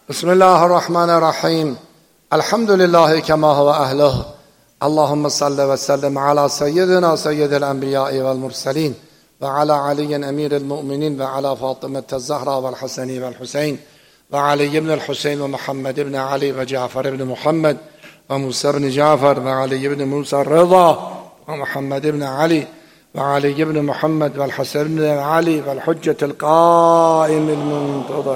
Bismillahirrahmanirrahim. Elhamdülillahi kema huve ehluh. Allahümme salli ve sellem ala seyyidina seyyidil enbiyai vel murselin ve ala aliyen emiril mu'minin ve ala Fatıme'te Zahra vel Haseni vel Hüseyin ve Ali ibn'l Hüseyin ve Muhammed ibn Ali ve Cafer ibn Muhammed ve Musa ibn Cafer ve Ali ibn Musa Rıza ve Muhammed ibn Ali ve Ali ibn Muhammed ve Hasan ibn Ali ve Hüccetil Qaimil Muntazir.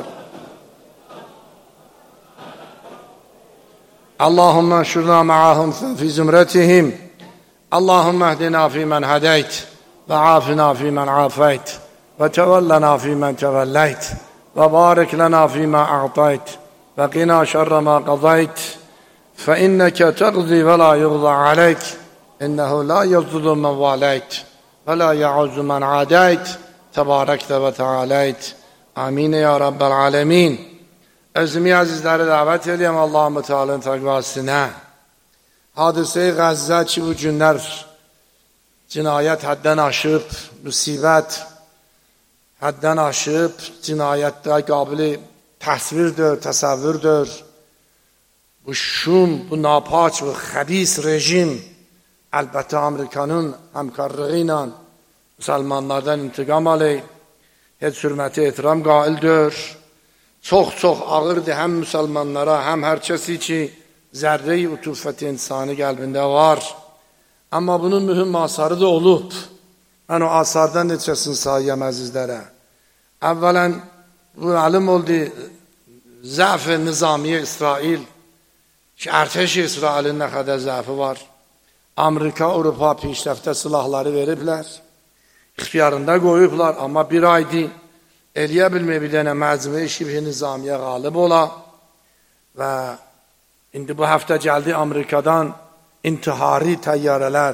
اللهم انشرنا معهم في زمرتهم اللهم اهدنا فيمن هديت وعافنا فيمن عافيت وتولنا فيمن توليت وبارك لنا فيما أعطيت وقنا شر ما قضيت فإنك تقضي ولا يقضى عليك إنه لا يذل من واليت ولا يعز من عاديت تباركت وتعاليت آمين يا رب العالمين. Özümü əzizləri dəvət edəyəm Allah-u Teala'nın təqvasına. Hadisə-i Qəzzə ki, bu günlər cinayət həddən aşıb, müsibət həddən aşıb, cinayətdə qabili təsvirdir, təsəvvürdür. Bu şum, bu napaç, bu xəbis rejim əlbəttə Amerikanın həmkarlığı ilə müsəlmanlardan intiqam alır, heç hürməti ehtiram qaildir. Çox ağırdır həm müsəlmanlara, həm hər kəsi ki, zərrə-i utufət insani qəlbində var. Amma bunun mühüm asarı da olub. Mən o asardan neçəsini sayıyam əzizlərə. Əvvələn, bu məlum oldu, zəf-i nizamiyə İsrail, ki, ərtəş İsrailin nə qədər zəfi var. Amerika, Avropa pişrəftə silahları veriblər, ixtiyarında qoyublar, amma bir aydı, eləyə bilmə bir dənə məcmui şibh-i nizamiyə qalib ola və indi bu həftə gəldi Amerikadan intihari təyyarələr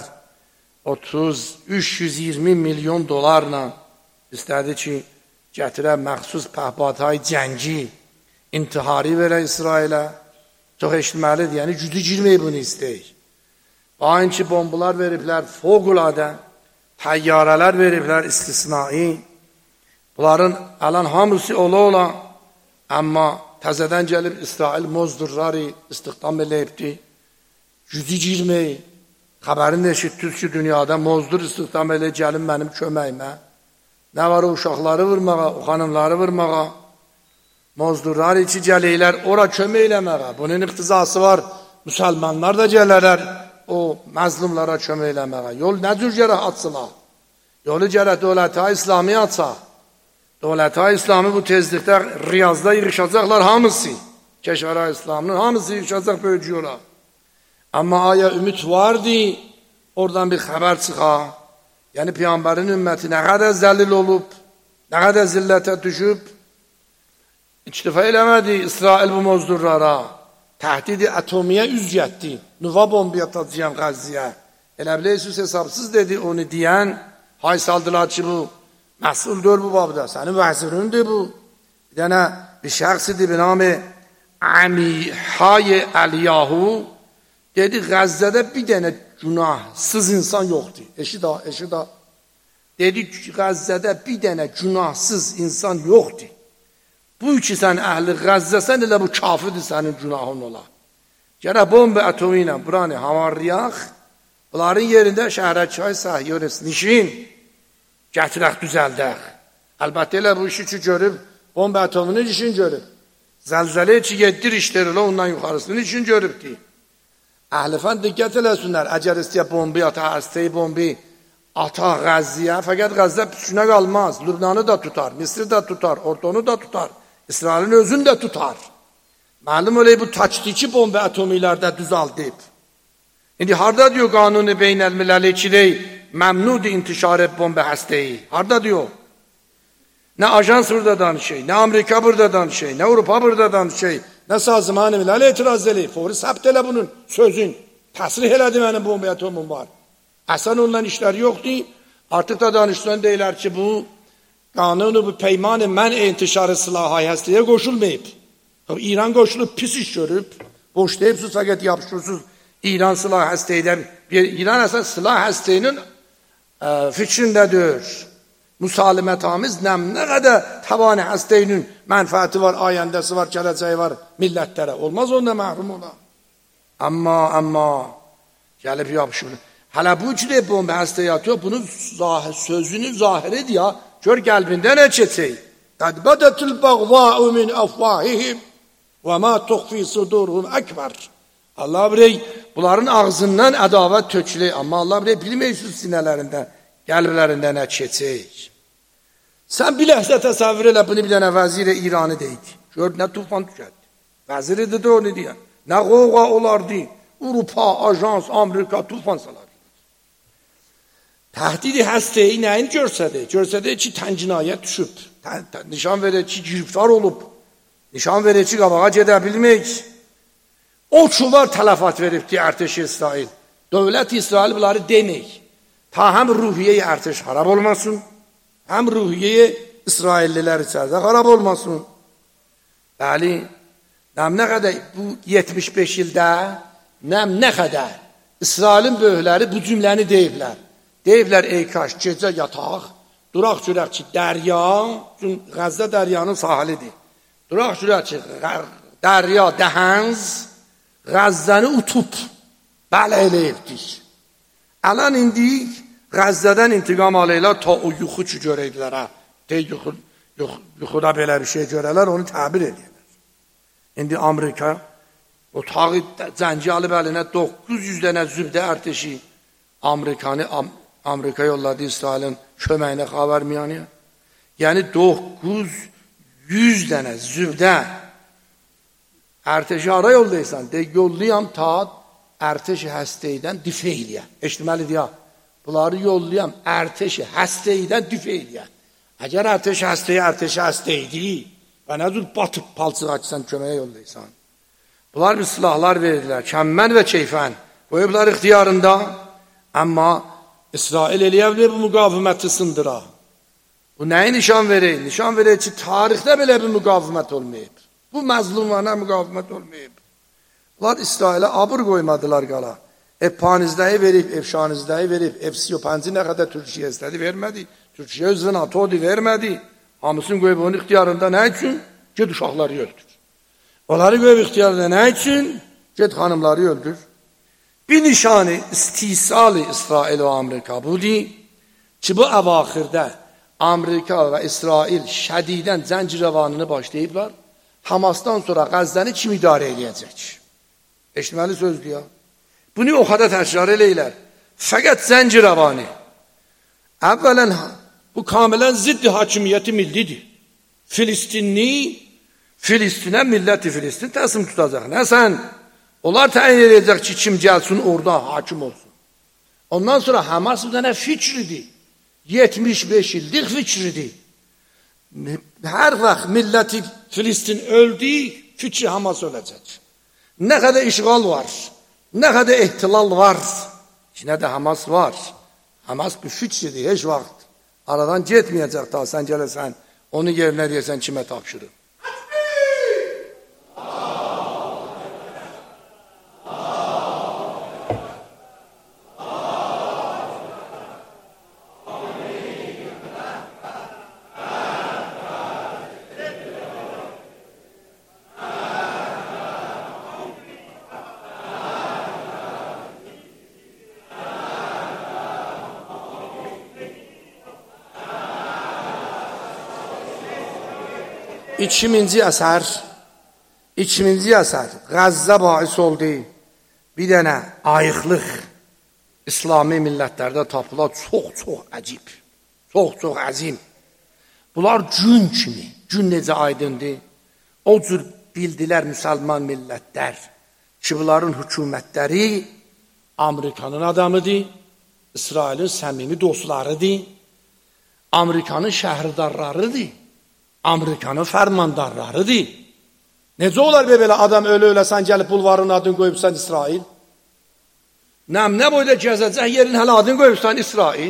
320 milyon dolarla istədi ki, gətirə məxsus pəhbatay cəngi intihari verə İsrailə. Çox eşitməlidir, yəni gücü girməyib bunu istəyir. Aynı ki, bombalar veriblər, fövqəladə təyyarələr veriblər, istisnai. Bunların alan hamısı ola, amma təzədən gəlib İsrail mozdurları istihdam eləyibdi. Gücü girməyi, xəbərini eşitdik ki, dünyada mozdur istihdam eləyib, gəlin mənim köməyimə. Nə var o uşaqları vurmağa, o xanımları vurmağa, mozdurları içi gələklər, ora kömək eləməyə. Bunun iqtizası var, müsəlmanlar da gələrlər o məzlumlara kömək eləməyə. Yol nə cür gərək atsılar? Yolu gərək dövlət-i İslami atsa. Dövlət-i İslami bu tezlikdə Riyazda yığışacaqlar hamısı. Keşvər-i İslamının hamısı yığışacaq böyücü yola. Amma aya ümid vardı, oradan bir xəbər çıxa. Yəni Peyğəmbərin ümməti nə qədər zəlil olub, nə qədər zillətə düşüb, İktifa eləmədi İsrail bu mozdurlara. Təhdidi atomiyə üz getdi. Nüva bombi atacağım Qəzziyə. Elə biləyəsiz hesabsız dedi onu deyən. Hay saldılar ki bu məsuldür bu babda. Sənin vəzirindir bu. Bir dənə bir şəxsidir bir namı Amihay Əliyahu. Dedi Qəzzədə bir dənə günahsız insan yoxdur. Eşida. Dedi Qəzzədə bir dənə günahsız insan yoxdur. Bu ki sən əhli Qəzzəsən elə bu kafirdir sənin günahın ola. Gərək bomba atomi ilə buranı havarlayaq. Bunların yerində şəhərəkay səhiyyonist nişin gətirək düzəldək. Əlbəttə elə bu işi ki görüb, bomba atomunu işin görüb. Zəlzələ ki yeddir işlər elə ondan yuxarısını işin görübdir. Əhlifən diqqət eləsinlər, əgər istəyə bombi ata, həstəyi bombi ata Qəzziyə, fəqət Qəzzə püskünə qalmaz. Lübnanı da tutar, Misri də tutar, Ordonu da tutar, İsrailin özünü də tutar. Məlum öyle bu taktiki bomba atomilərdə düzaldıb. İndi harada diyor qanuni beynəlmiləli ikili məmnudur intişarı bomba həstəyi. Harada diyor? Nə ajans burada danışır, nə Amerika burada danışır, nə Avropa burada danışır, nə sazımanı miləli etiraz edir. Fori səbt elə bunun sözün. Təsrih elədi mənim bomba atomum var. Əsən ondan işlər yoxdur. Artıq da danışsan deyirlər ki bu qanunu, bu peymanı mən intişarı silahı həstəyə qoşulmayıb. İran qoşulub pis iş görüb. Boş deyibsiz fəqət yapışırsınız. İran silah həstəydən, İran əsən silah həstəyinin fikrindədir. müsalimətamiz nə qədər təvani həstəyinin mənfəəti var, ayəndəsi var, gələcəyi var millətlərə. Olmaz onda məhrum olar. Amma gəlib yapışır. Hələ bu ki deyib bomba həstəyat yox, bunun sözünün zahiridir ya. Gör qəlbində nə keçək. Qəd bədətil bəğvâ'u min əfvahihim və mə tuxfi suduruhum əkbər. Allah bilək, bunların ağzından ədavət tökülək. Amma Allah bilək, bilməyirsiniz sinələrində, qəlblərində nə keçək. Sən bir ləhzə təsəvvür elə, bunu bir dənə vəzir-i İranı deydi. Gör, nə tufan tükətdi. Vəziri dedi onu deyən. Nə qoğa olardı. Avropa, ajans, Amerika tufan salardı. Təhdidi həstəyi nəyin görsədi? Görsədi ki, təncinayət düşüb. Nişan verir ki, giriftar olub. Nişan verir ki, qabağa gedə bilmək. O çuvar tələfat veribdi ərteş İsrail. Dövlət İsrail bunları demək. Ta həm ruhiyyə ərteş xarab olmasın, həm ruhiyyə İsraillilər içərdə xarab olmasın. Bəli, nə qədər bu 75 ildə, nə qədər İsrailin böyükləri bu cümləni deyiblər. Deyiblər, ey kaş, gecə yataq, duraq görək ki, dərya, Qəzza dəryanın sahilidir. Duraq görək ki, dərya, dəhənz, Qəzzəni utub, bələ eləyibdik. Ələn indi Qəzzədən intiqam alırlar, ta o yuxu ki görəklər, yuxuda belə bir şey görərlər, onu təbir edirlər. İndi Amerika, otağı zənci alıb əlinə 900 dənə zübdə ərteşi Amerika yolladı İsrailin köməyinə xəbər miyanıya. Yəni 900 dənə zübdə ərteşi hara yollayırsan? Yollayam ta ərteşi həstəydən difeyliyə. Eşitməlidir ya. Bunları yollayam ərteşi həstəydən difeyliyə. Əgər ərteşi həstəydi və nə cür batıb palçıq açsan köməyə yollayırsan. Bunlar bir silahlar verirlər. Kəmmən və keyfən. Qoyublar ixtiyarında. Amma İsrail eləyə bilir bu müqaviməti sındıra. Bu nəyi nişan verir? Nişan verir ki, tarixdə belə bir müqavimət olmayıb. Bu məzlumlarına müqavimət olmayıb. Bunlar İsrailə abır qoymadılar qala. Panizləri verib, Şanizdəyi verib, F-35 nə qədər Türkiyə istədi, vermədi. Türkiyə üzrə NATO-du vermədi. Hamısını qoyub onun ixtiyarında nə üçün? Ged uşaqları öldür. Onları qoyub ixtiyarında nə üçün? Ged xanımları öldür. Bir nişanı istisali İsrail və Amerika budur ki, bu əvaxirdə Amerika və İsrail şədidən zəncirəvanını başlayıblar. Hamasdan sonra Qəzzəni kim idarə edəcək? Eşitməli sözdür ya. Bunu o qədər təkrar eləyirlər. Fəqət zəncirəvanı. Əvvələn bu kamilən ziddi hakimiyyəti millidir. Filistinə milləti Filistin təslim tutacaq. Nə sən? Onlar təyin edəcək ki, kim gəlsin orada hakim olsun. Ondan sonra Hamas bir dənə fikridir. 75 illik fikridir. Hər vaxt milləti Filistin öldü, fikri Hamas öləcək. Nə qədər işğal var, nə qədər ehtilal var, ki, nə də Hamas var. Hamas bir fikridir, heç vaxt aradan getməyəcək daha sən gələsən, onu yerinə deyəsən kimə tapşırır. İkinci əsər Qəzzə bahis oldu. Bir dənə ayıqlıq İslami millətlərdə tapılar çox əcib, çox əzim. Bunlar gün kimi, gün necə aydındır, o cür bildilər müsəlman millətlər ki, bunların hökumətləri Amerikanın adamıdır, İsrailin səmimi dostlarıdır, Amerikanın şəhərdarlarıdır. Amerikanın fərmandarlarıdır. Necə olar belə adam ölə sən gəlib bulvarın adını qoyubsan İsrail? Nə boyda gəzəcək yerin hələ adını qoyubsan İsrail?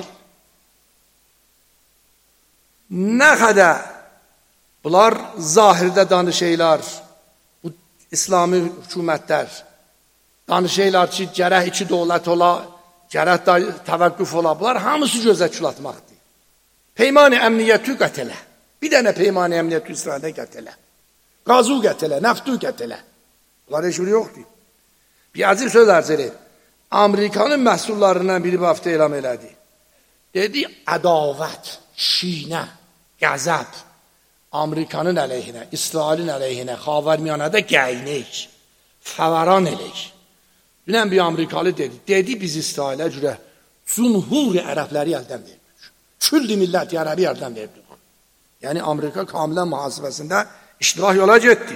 Nə qədər bunlar zahirdə danışırlar, bu İslami hökumətlər danışırlar ki, gərək iki dövlət ola, gərək təvəqqüf ola, bunlar hamısı gözə külatmaqdır. Peyman-ı əmniyyətü qətələ. Bir dənə peyman-ı əmniyyətü İsrailə qətələ. Qazu qətələ, nəftu qətələ. Bunlar heç biri yoxdur. Bir acib söz arz edib. Amerikanın məhsullarından biri bu hafta elam elədi. Dedi, ədavət, şinə, qəzəb, Amerikanın əleyhinə, İsrailin əleyhinə, Xavərmiyanədə gəyinik, fəvəran eləyik. Dünən bir Amerikalı dedi biz İsrailə görə cumhur ərəbləri əldən verdik. Külli milləti ərəbi əldən verdik. Yəni Amerika kamilən mühasibəsində iştirak yola getdi.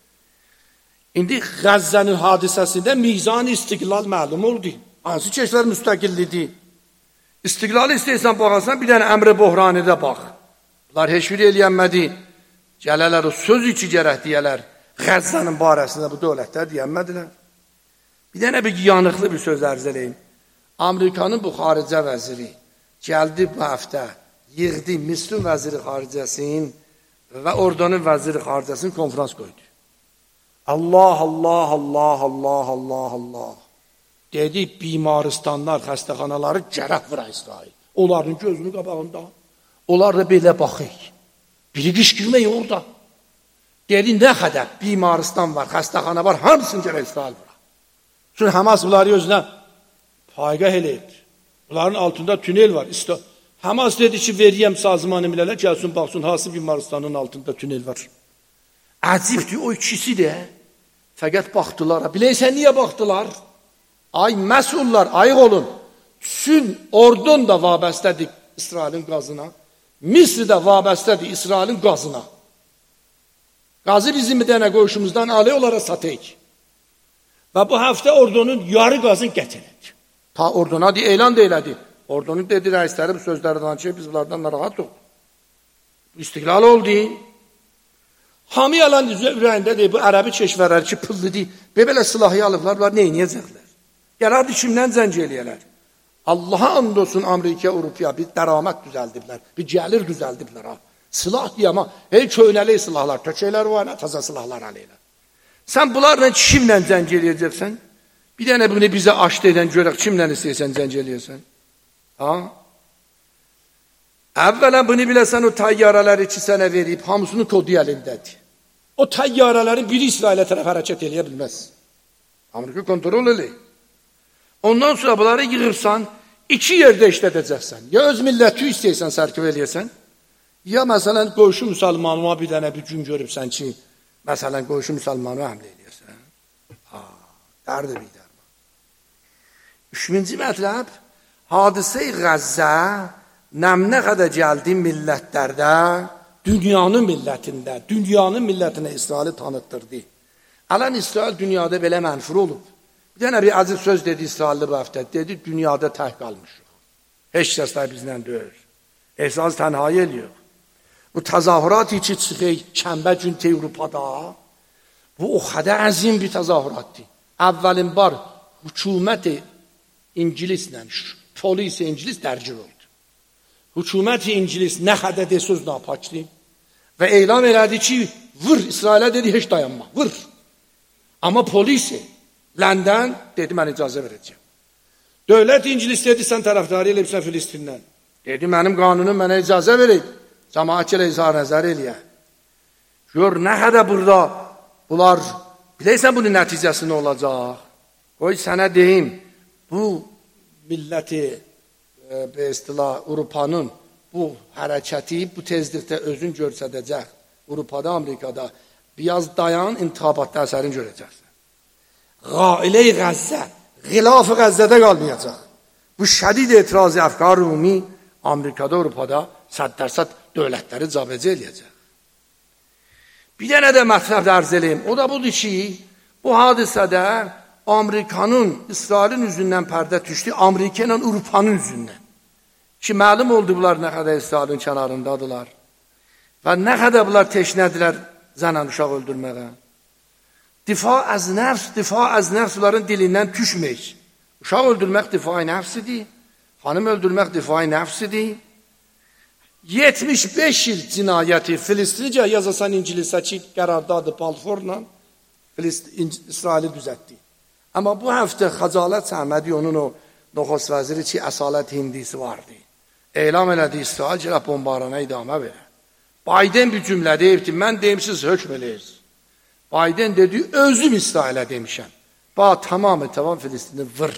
İndi Qəzzənin hadisəsində mizan istiqlal məlum oldu. Hansı keşlər müstəqillidir? İstiqlalı istəyirsən baxarsan, bir dənə əmr-i bohranidə bax. Bunlar heç biri eləyənmədi. Gələlər o söz içi gərək deyələr. Qəzzənin barəsində bu dövlətlər deyənmədilər. Bir dənə bir yanıqlı bir söz ərz eləyim. Amerikanın bu xaricə vəziri gəldi bu həftə, yığdı Misrin vəziri xaricəsinin və ordunun vəziri xaricəsinin konferans qoydu. Allah, Allah, Allah, Allah, Allah, Allah. Dedi, bimaristanlar, xəstəxanaları gərək vura İsrail. Onların gözünü qabağında. Onlar da belə baxır. Biri qışqırmək orada. Dedi, nə qədər bimaristan var, xəstəxana var, hamısını gərək İsrail vura. Çünki Həmas bunları özünə paygah eləyir. Bunların altında tünel var. Həmas dedi ki, veriyəm sazmanı milələr, gəlsin, baxsın, hansı bimaristanın altında tünel var. Əcibdir, o ikisi də fəqət baxdılar. Biləysən, niyə baxdılar? Ay məsullar, ayıq olun. Sün ordun da vabəstədir İsrailin qazına. Misri də vabəstədir İsrailin qazına. Qazı bizim bir dənə qoşumuzdan alay olaraq satayıq. Və bu həftə ordunun yarı qazını gətirir. Ta orduna elan da elədi. Ordunun dedi rəisləri bu sözlərdən ki, biz bunlardan narahat oldu. İstiqlal oldu. Hamı yalan ürəyində deyil, bu ərəbi keşvərləri ki, pıllıdır. Belə silahı alıblar, bunlar neyniyəcəklər? Gələrdi kimdən zəng eləyələr? Allaha and olsun Amerika, Avropaya bir dəramət düzəldiblər, bir gəlir düzəldiblər. Silah deyə, amma köynəli silahlar, tökəklər var, təzə silahlar aleylər. Sən bunlarla kimlə zəng eləyəcəksən? Bir dənə bunu bizə aşdı edən görək, kimlə istəyirsən zəng eləyəsən? Əvvələn bunu biləsən, o təyyarələri ki, sənə verib, hamısını kodu əlindədir. O təyyarələrin biri İsrailə tərəf hərəkət eləyə bilməz. Amerika kontrol eləyir. Ondan sonra bunları yığırsan, iki yerdə işlədəcəksən. Ya öz milləti istəyirsən, sərkif eləyəsən, ya məsələn, qoşu müsəlmanıma bir dənə bir gün görübsən ki, məsələn, qoşu müsəlmanı həmlə eləyəsən. Dərdir bir dərman. Üçüncü mətləb, hadisə-i Qəzzə nəmnə qədər gəldi millətlərdə, dünyanın millətində, dünyanın millətinə İsraili tanıtdırdı. Ələn İsrail dünyada belə mənfur olub. Bir dənə bir aziz söz dedi İsrailli bu həftə, dedi, dünyada tək qalmışıq. Heç kəslər bizlə döyür. Ehsas tənhayi eləyir. Bu təzahürat ki çıxır kəmbə gün Avropada, bu o qədər əzim bir təzahüratdır. Əvvəlin bar hökuməti İngilislə, polisi İngilis dərgir oldu. Hökuməti İngilis nə qədər de söz napaçdı və elan elədi ki, vur, İsrailə dedi, heç dayanma, vur. Amma polisi Ləndən dedi, mən icazə verəcəm. Dövlət İngilis dedi, sən tərəfdarı eləyibsən Filistindən. Dedi, mənim qanunum mənə icazə verib. Cəmaat ilə izah nəzər eləyə. Gör, nə qədər burada bunlar, biləysən bunun nəticəsi nə olacaq? Qoy sənə deyim, bu milləti, be istilah, Avropanın bu hərəkəti, bu tezlikdə özün görsədəcək. Avropada, Amerikada, biraz dayan, intihabatda əsərin görəcəksən. Qailə-i Qəzzə, xilaf-ı Qəzzədə qalmayacaq. Bu şədid etirazı əfkar ümumi Amerikada, Avropada 100% dövlətləri cabəcə eləyəcək. Bir dənə də mətləb ərz eləyim. O da budur ki, bu hadisədə Amerikanın, İsrailin üzündən pərdə düşdü, Amerika ilə Avropanın üzündən. Ki, məlum oldu bunlar nə qədər İsrailin kənarındadılar və nə qədər bunlar teşnədilər zənən uşaq öldürməyə. Difa az nəfs bunların dilindən düşmək. Uşaq öldürmək difai nəfsidir, xanım öldürmək difai nəfsidir. 75 il cinayəti Filistinəcə yazasan İngilisə ki, qərardadır Balfourla İsraili düzətdi. Amma bu həftə Xəcalət Səhmədi onun o noxos vəziri ki, əsalət hindisi vardı. elam elədi İsrail gəlib bombarana idamə verə. Biden bir cümlə deyib ki, mən deyim, siz hökm eləyirsiniz. Biden dedi, özüm İsrailə demişəm. Tamamı Filistini vır.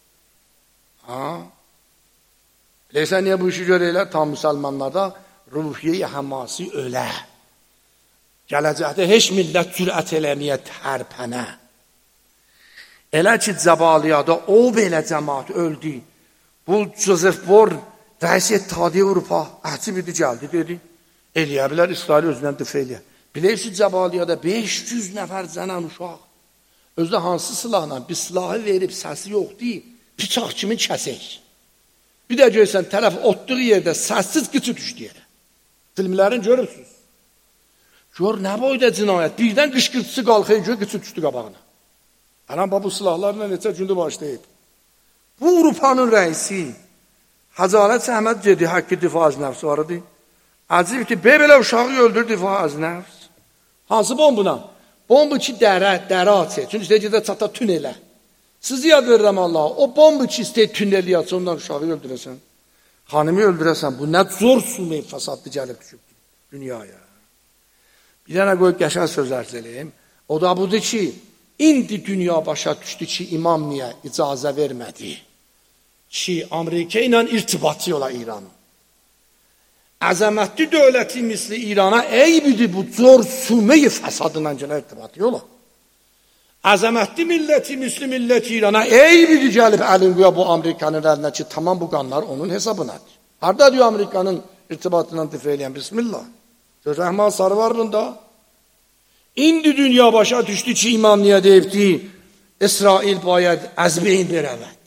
Bilirsən, niyə bu işi görəylər? Tam müsəlmanlarda ruhiyyə həmasi ölə. Gələcəkdə heç millət cürət eləməyə tərpənə. Elə ki, Cəbaliyada o belə cəmaat öldü. Bu Joseph Born, rəis İttihadiyyə Avropa, əhcib idi, gəldi, dedi. Eləyə bilər, İsrail özündən düfə eləyə. Bilirsiniz, Cəbaliyada 500 nəfər zənən uşaq. Özdə hansı silahla? Bir silahı verib, səsi yox deyib, bıçaq kimi kəsək. Bir də görsən, tərəf otduğu yerdə səssiz qıçı düşdü yerə. Filmlərin görürsünüz. Gör, nə boyda cinayət? Birdən qışqırtısı qalxıyor, gör, qıçı düşdü qabağına. Bu silahlarla neçə gündür başlayıb. Bu Avropanın rəisi, Həcalət Əhməd dedi, haqqı difa az nəfs var idi. Acib ki, belə uşağı öldür difa az nəfs. Hansı bombuna? Bombu ki, dərə açır. Çünki istəyəcək də çata tünelə. Sizi yad verirəm Allah. O bombu ki, istəyək tüneli açır, ondan uşağı öldürəsən. Xanımı öldürəsən. Bu nə zor sumey fəsadlı gəlib düşüb dünyaya. Bir dənə qoyub qəşəng söz ərz eləyim. O da budur ki, indi dünya başa düşdü ki, imam niyə icazə vermədi ki, Amerika ilə irtibatı yola İranın. Əzəmətli dövləti misli İrana eybidir bu zor sumey fəsadından gələ irtibatı yola. Əzəmətli milləti misli millət İrana eybidir gəlib əlin qoya bu Amerikanın əlinə ki, tamam bu qanlar onun hesabınadır. Harada diyor Amerikanın irtibatından tifə eləyən? Bismillah. Rəhman Sarı var bunda. İndi dünya başa düşdü ki, imam niyə deyib ki, İsrail bayəd əzbeyin bir əvət.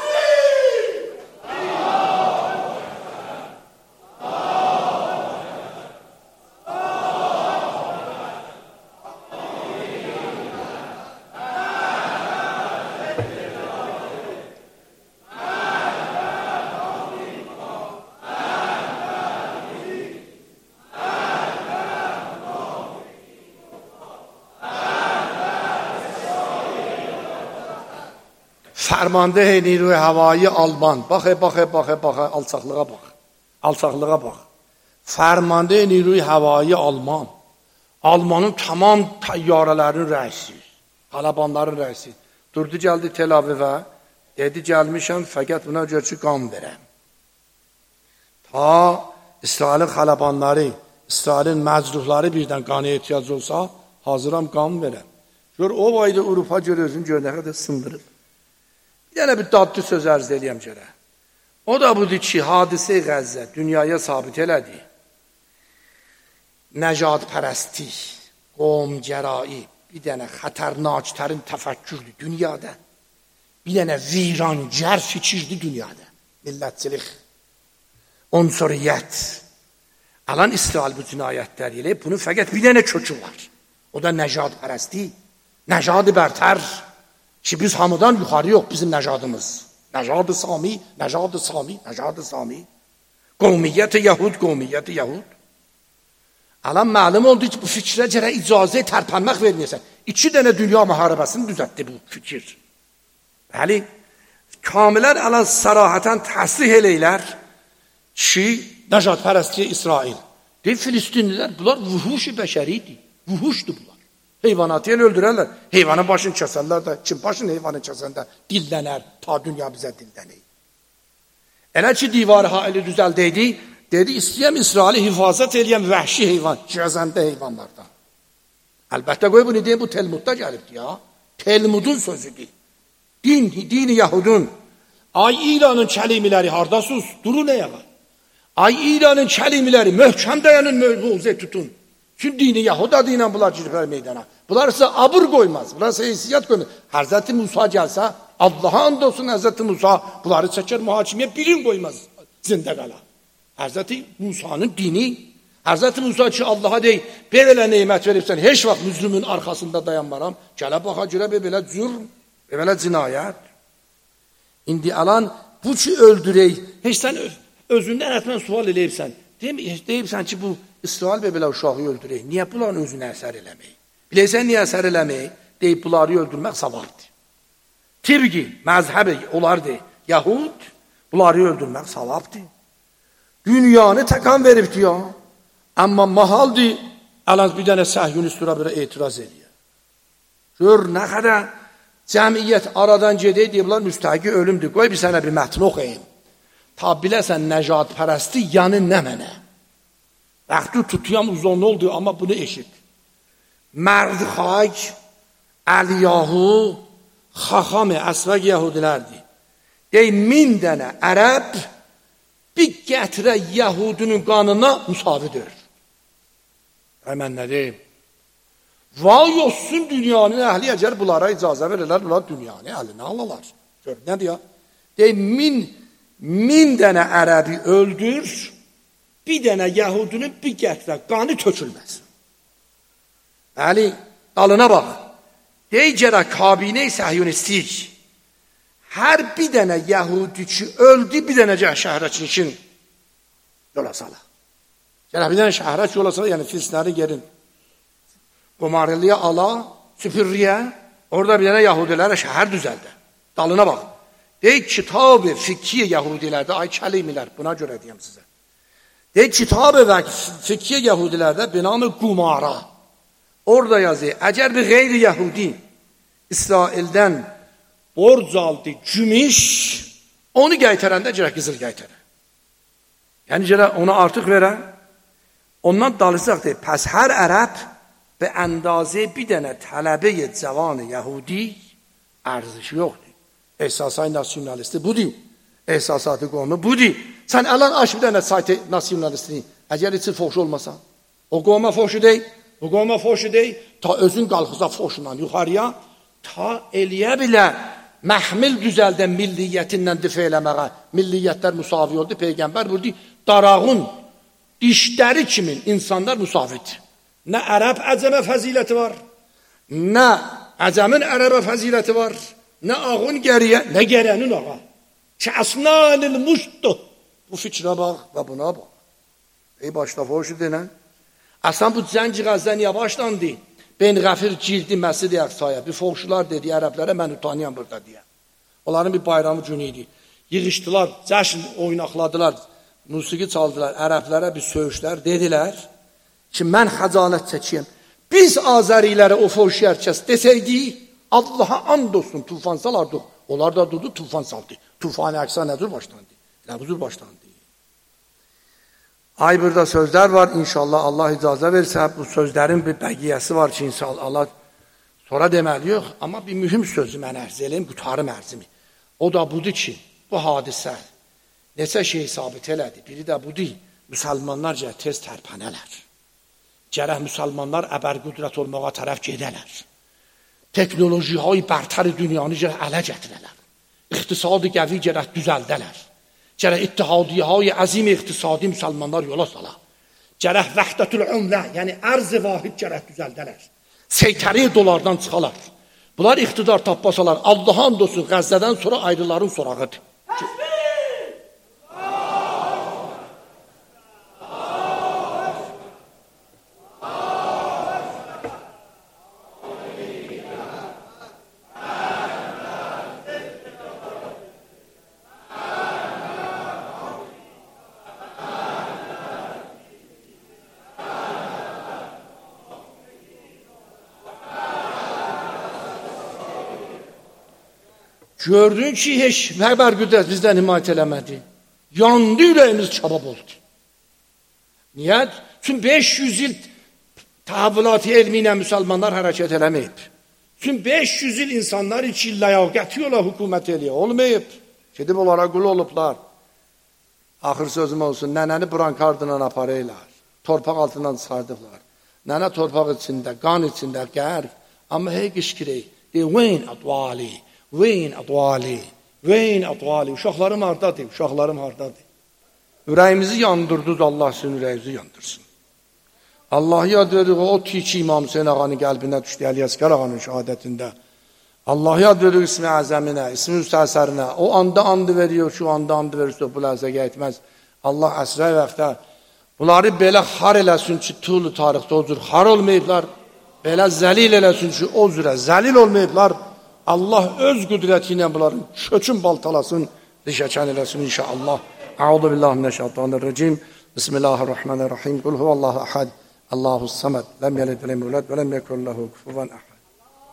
Fərmandeh Niruy Havayı Alman. Bax, alçaqlığa bax. Alçaqlığa bax. Fərmandeh Niruy Havayı Alman. Almanın tamam təyyarələrin rəisi. Xalabanların rəisi. Durdu, gəldi Tel Avivə. Dedi, gəlmişəm, fəqət buna gör ki, qan verəm. Ta İsrailin xalabanları, İsrailin məcruhları birdən qana ehtiyac olsa, hazıram qan verəm. Gör, o vayda Avropa gör özünü gör, nə qədər sındırıb. Bir dənə bir dadlı söz ərz eləyəm görə. O da budur ki, hadisə-i Qəzzə dünyaya sabit elədi. Nəcad pərəsti, qovmgərai, bir dənə xətərnaklərin təfəkkürdür dünyada. Bir dənə virancər fikirdir dünyada. Millətçilik, unsuriyyət. Alan İsrail bu cinayətlər eləyib, bunun fəqət bir dənə kökü var. O da nəcad pərəsti, nəcad bərtər. Ki biz hamıdan yuxarı yox bizim nəcadımız. Nəcad-ı Sami, nəcad-ı Sami, nəcad-ı Sami. Qovmiyyət-i Yahud, qovmiyyət-i Yahud. Alan məlum oldu ki, bu fikrə görə icazə tərpənmək verməyəsən. 2 dənə dünya müharibəsini düzəltdi bu fikir. Bəli, kamillər alan sərahətən təsrih eləylər ki, nəcad pərəstliyə İsrail. Deyib, Filistinlilər, bunlar vuhuş-i bəşəridir. Vuhuşdur bunlar. Heyvanatı el öldürərlər. Heyvanın başını kəsərlər də. Kim başını heyvanı kəsəndə dillənər. Ta dünya bizə dillənir. Elə ki, divarı haili düzəldəydi, dedi, istəyəm İsraili hifazət eləyən vəhşi heyvan, gəzəndə heyvanlardan. Əlbəttə qoy bunu deyim, bu Telmudda gəlibdir ya. Telmudun sözüdür. Dini Yahudun. Ay İranın kəlimiləri hardasız, durun əyağa. Ay İranın kəlimiləri möhkəm dayanın, mövzə tutun. Çünki dini Yahud adı ilə bunlar giriblər meydana. Bunlar ise abır koymaz, bunlar ise heysiyat koymaz. Hazreti Musa gelse, Allah'a and olsun Hazreti Musa, bunları çeker muhakimeye bilim koymaz zinde qala. Hazreti Musa'nın dini, Hazreti Musa ki Allah'a dey, belə neymət veribsən, heç vaxt müzlümün arkasında dayanmaram, gələ baxa görə belə cürm, belə cinayət. İndi alan, bu ki öldürək, heç sən özündən ətmən sual eləyibsən, deyibsən ki bu İsrail belə uşağı öldürək, niyə bunların özünə əsər eləmək? Biləysən niyə əsər eləmək? Deyib bunları öldürmək savabdır. Tirgi, məzhəbi olardı, Yahud, bunları öldürmək savabdır. Dünyanı təkan veribdi ya. Amma mahaldır, ələn bir dənə səhyunist dura belə etiraz edir. Gör, nə qədər cəmiyyət aradan gedək deyiblər, müstəqi ölümdür. Qoy bir sənə bir mətn oxuyayım. Ta biləsən nəcad pərəsti yanı nə mənə. Vaxtı tutuyam uzun oldu, amma bunu eşit. Mərd xaq, Əliyahu, xaxam-ı əsvəq yahudilərdir. Dey, 1000 dənə ərəb bir gətirə yahudinin qanına müsavidir. Mən nə deyim? Vay olsun dünyanın əhli, əgər bunlara icazə verirlər, bunlar dünyanın əhlinə alalar. Gör, nə deyək? Dey, 1000 dənə ərəbi öldür, bir dənə yahudinin bir gətirə qanı tökülməz. Bəli, dalına bax. Dey, gərək kabinə-i səhyunistik. Hər bir dənə yahudi ki öldü, bir dənə şəhərə çinkin yola sala. Gərək bir dənə şəhərə yola sala, yəni filistinləri gerin. Qomarlıya ala, süpürriyə, orada bir dənə yahudilərə şəhər düzəldi. Dalına bax. Dey, kitab-ı fikkiyə yahudilərdə, ay kəlimilər, buna görə deyəm sizə. Dey, kitab-ı fikkiyə yahudilərdə binamı qumara. Orada yazıyor, əgər bir qeyri yahudi İsraildən borc aldı, gümüş, onu qaytarəndə gərək qızıl qaytarə. Yəni gərək ona artıq verə. Ondan dalacaq deyil. Pəs hər ərəb به اندازه bir dənə tələbə cavan Yahudi ارزشi yoxdur. Ehsasay nasyonalisti budur. Ehsasatı qovmu budur. Sən əlan aç bir dənə sayt nasyonalistini. Əgər içi foş olmasa, o qovma foşu deyil, bu qovma foşu deyil, ta özün qalxıza foşundan yuxarıya, ta eləyə bilə məhmil düzəldən milliyyətindən difə eləməyə, milliyyətlər müsavi oldu. Peyğəmbər burada darağın dişləri kimin insanlar müsavidir. Nə ərəb əcəmə fəziləti var, nə əcəmin ərəbə fəziləti var, nə ağın gəriyə, nə gərənin ağa. Kəsnanil muşdu. Bu fikrə bax və buna bax. Ey başda foşu denən. Əsən bu cəngi qəzdə niyə başlandı? Ben Qəfir girdi Məscid-i Əqsaya. Bir foşular dedi ərəblərə, mən utanıyam burada deyə. Onların bir bayramı günü idi. Yığışdılar, cəşn oynaqladılar, musiqi çaldılar, ərəblərə bir söyüşlər dedilər ki, mən xəcalət çəkiyəm. Biz Azərilərə o foşu herkes desəydi, Allah'a and olsun tufan salardı. Onlar da durdu, tufan saldı. Tufan-ı Əqsa nədir başlandı? Nə budur başlandı? Ay burada sözlər var, inşallah Allah icazə versə, bu sözlərin bir bəqiyyəsi var ki, inşallah sonra deməli yox, amma bir mühüm sözü mən ərz eləyim, qutarım ərzimi. O da budur ki, bu hadisə neçə şey sabit elədi. Biri də budur, müsəlmanlar tez tərpənələr. Gərək müsəlmanlar əbər qüdrət olmağa tərəf gedələr. Teknolojiyi bərtər dünyanı ələ gətirələr. İqtisadi qəvi gərək düzəldələr. Gərək ittihadiyyəyi əzim iqtisadi müsəlmanlar yola sala. Gərək vəhdətül ümlə, yəni ərz-i vahid gərək düzəldələr. Seytəri dolardan çıxalar. Bunlar iqtidar tapmasalar, Allah'a and olsun Qəzzədən sonra ayrıların sorağıdır. Gördün ki, heç xəbər qüdrət bizdən himayət eləmədi. Yandı ürəyimiz çabab oldu. Niyə? Çünki 500 il təhavvülat elmi ilə müsəlmanlar hərəkət eləməyib. Çünki 500 il insanlar iki ləyaqəti yola hökumət eləyə olmayıb. Gedib onlara qul olublar. Axır sözüm olsun, nənəni brankardından aparırlar. Torpaq altından çıxardıblar. Nənə torpaq içində, qan içində, qərq. Amma hey qışkırək. Veyn advali. Veyn advali, veyn advali. Uşaqlarım hardadır, uşaqlarım hardadır. Ürəyimizi yandırdınız, Allah sizin ürəyinizi yandırsın. Allah yad verir, o tiki İmam Hüseyin ağanın qəlbinə düşdü, Əli Əsgər ağanın şəhadətində. Allah yad verir ismi əzəminə, ismi müstəsərinə. O anda andı veriyor, şu anda andı verirsə, bu ləzəqə etməz. Allah əsrə vəqtə bunları belə xar eləsin ki, tulu tarixdə o cür xar olmayıblar. Belə zəlil eləsin ki, o cürə zəlil olmayıblar. Allah öz qüdrəti ilə bunların kökün baltalasın, dişəkən eləsin inşallah. Əuzu billahi mineşşeytanirracim. Bismillahirrahmanirrahim. Qul huvallahu ahad. Allahus samad. Lem yelid ve lem yulad ve lem yekun lehu kufuven ahad.